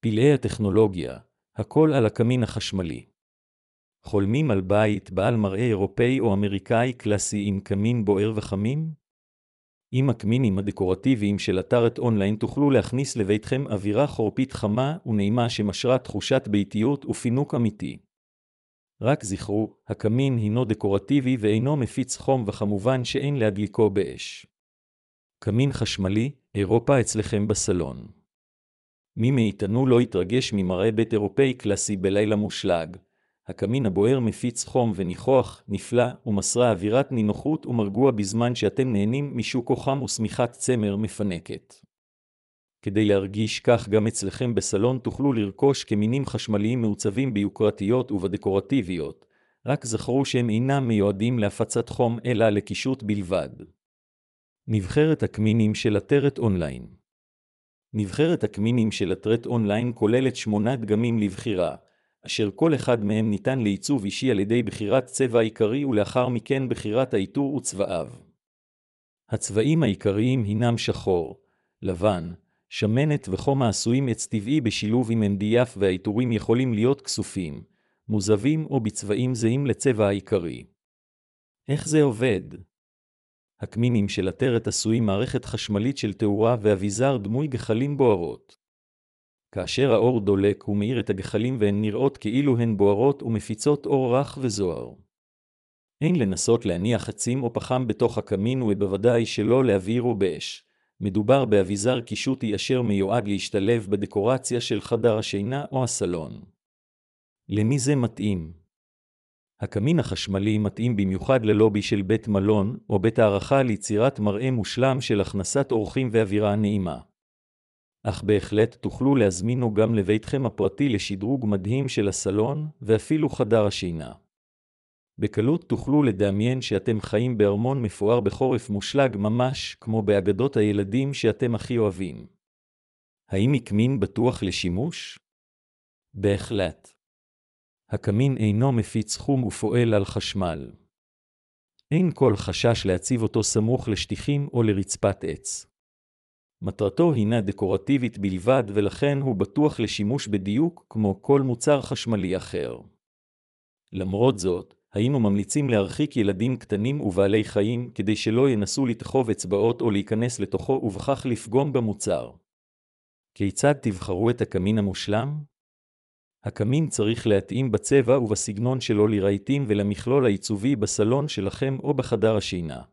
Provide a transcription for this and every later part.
פלאי הטכנולוגיה, הכל על הקמין החשמלי. חולמים על בית בעל מראה אירופאי או אמריקאי קלאסי עם קמין בוער וחמים? עם הקמינים הדקורטיביים של אתרת אונליין תוכלו להכניס לביתכם אווירה חורפית חמה ונעימה שמשרה תחושת ביתיות ופינוק אמיתי. רק זכרו, הקמין הינו דקורטיבי ואינו מפיץ חום וכמובן שאין להדליקו באש. קמין חשמלי, אירופה אצלכם בסלון. מי מאיתנו לא יתרגש ממראה בית אירופאי קלאסי בלילה מושלג. הקמין הבוער מפיץ חום וניחוח, נפלא, ומסרה אווירת נינוחות ומרגוע בזמן שאתם נהנים משוקו חם ושמיכת צמר מפנקת. כדי להרגיש כך גם אצלכם בסלון תוכלו לרכוש קמינים חשמליים מעוצבים ביוקרתיות ובדקורטיביות, רק זכרו שהם אינם מיועדים להפצת חום אלא לקישוט בלבד. נבחרת הקמינים של אתרת אונליין. נבחרת הקמינים של אתרת אונליין כוללת 8 דגמים לבחירה, אשר כל אחד מהם ניתן לעיצוב אישי על ידי בחירת צבע עיקרי ולאחר מכן בחירת העיטור וצבעיו. הצבעים העיקריים הינם שחור, לבן, שמנת וחום העשויים עץ טבעי בשילוב עם MDF, והעיטורים יכולים להיות כסופים, מוזבים או בצבעים זהים לצבע העיקרי. איך זה עובד? הקמינים של אתרת עשויים מערכת חשמלית של תאורה ואביזר דמוי גחלים בוערות. כאשר האור דולק הוא מאיר את הגחלים והן נראות כאילו הן בוערות ומפיצות אור רך וזוהר. אין לנסות להניח עצים או פחם בתוך הקמין ובוודאי שלא להבעירו באש. מדובר באביזר קישוטי אשר מיועד להשתלב בדקורציה של חדר השינה או הסלון. למי זה מתאים? הקמין החשמלי מתאים במיוחד ללובי של בית מלון או בית הערכה ליצירת מראה מושלם של הכנסת אורחים ואווירה נעימה. אך בהחלט תוכלו להזמינו גם לביתכם הפרטי לשדרוג מדהים של הסלון ואפילו חדר השינה. בקלות תוכלו לדמיין שאתם חיים בארמון מפואר בחורף מושלג ממש כמו באגדות הילדים שאתם הכי אוהבים. האם הקמין בטוח לשימוש? בהחלט. הקמין אינו מפיץ חום ופועל על חשמל. אין כל חשש להציב אותו סמוך לשטיחים או לרצפת עץ. מטרתו הינה דקורטיבית בלבד ולכן הוא בטוח לשימוש בדיוק כמו כל מוצר חשמלי אחר. למרות זאת, היינו ממליצים להרחיק ילדים קטנים ובעלי חיים כדי שלא ינסו לתחוב אצבעות או להיכנס לתוכו ובכך לפגום במוצר. כיצד תבחרו את הקמין המושלם? הקמין צריך להתאים בצבע ובסגנון שלו לרהיטים ולמכלול העיצובי בסלון שלכם או בחדר השינה.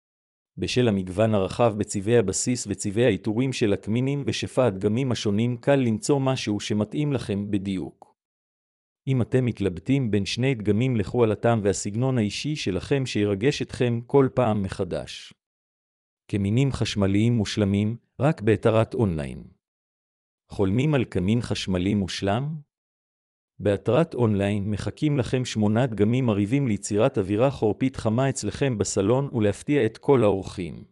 בשל המגוון הרחב בצבעי הבסיס וצבעי העיטורים של הקמינים ושפע הדגמים השונים קל למצוא משהו שמתאים לכם בדיוק. אם אתם מתלבטים בין שני דגמים לכו על הטעם והסגנון האישי שלכם שירגש אתכם כל פעם מחדש. קמינים חשמליים מושלמים רק באתרת אונליין. חולמים על קמין חשמלי מושלם? באתרת אונליין מחכים לכם 8 דגמים מרהיבים ליצירת אווירה חורפית חמה אצלכם בסלון ולהפתיע את כל האורחים.